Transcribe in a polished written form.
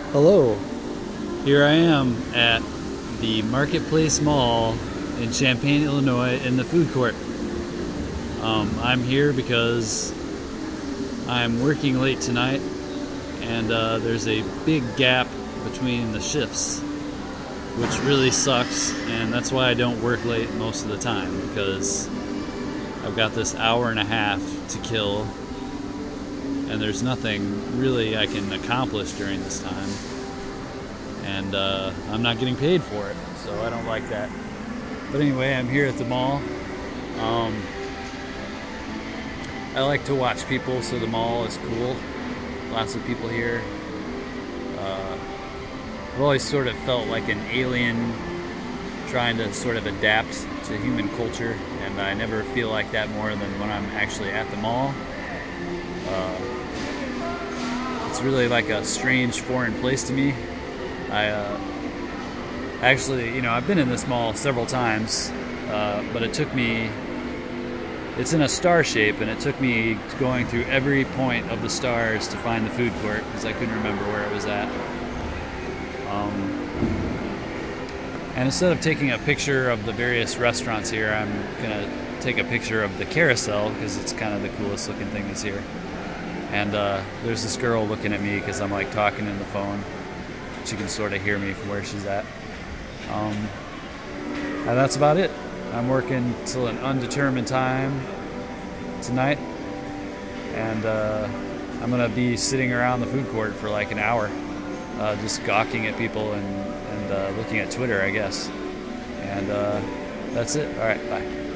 Hello, here I am at the Marketplace Mall in Champaign, Illinois, in the food court. I'm here because I'm working late tonight, and there's a big gap between the shifts, which really sucks, and that's why I don't work late most of the time, because I've got this hour and a half to kill, and there's nothing really I can accomplish during this time. And I'm not getting paid for it, so I don't like that. But anyway, I'm here at the mall. Um, I like to watch people, so the mall is cool. Lots of people here. Uh, I've always sort of felt like an alien trying to sort of adapt to human culture, and I never feel like that more than when I'm actually at the mall. Uh, it's really like a strange foreign place to me. I've been in this mall several times, but it's in a star shape, and it took me going through every point of the stars to find the food court because I couldn't remember where it was at. Um, and instead of taking a picture of the various restaurants here, I'm gonna take a picture of the carousel because it's kind of the coolest looking thing that's here. And there's this girl looking at me because I'm like talking in the phone. She can sort of hear me from where she's at. Um, and that's about it. I'm working till an undetermined time tonight, and I'm gonna be sitting around the food court for like an hour, just gawking at people and looking at Twitter, I guess. And that's it. All right, bye.